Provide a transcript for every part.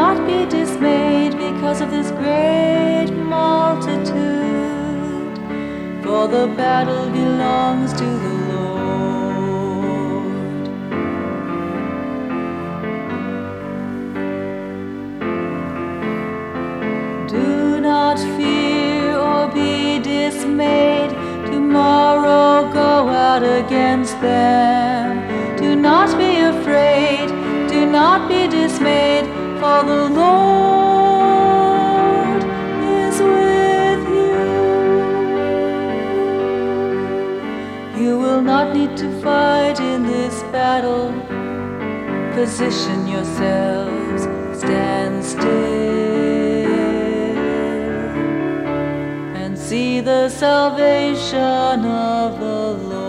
not be dismayed because of this great multitude, for the battle belongs to the Lord. Do not fear or be dismayed. Tomorrow go out against them. Do not be afraid. Do not be dismayed, for the Lord is with you. You will not need to fight in this battle. Position yourselves, stand still, and see the salvation of the Lord.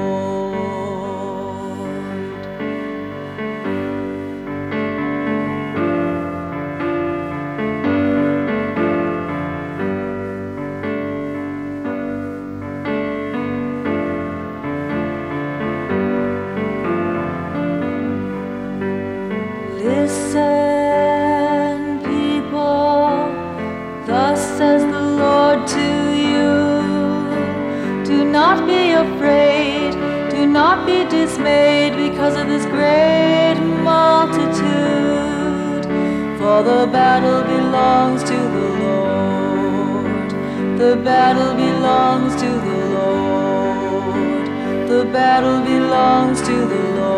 Listen, people, thus says the Lord to you. Do not be afraid, do not be dismayed because of this great multitude, for the battle belongs to the Lord. The battle belongs to the Lord. The battle belongs to the Lord.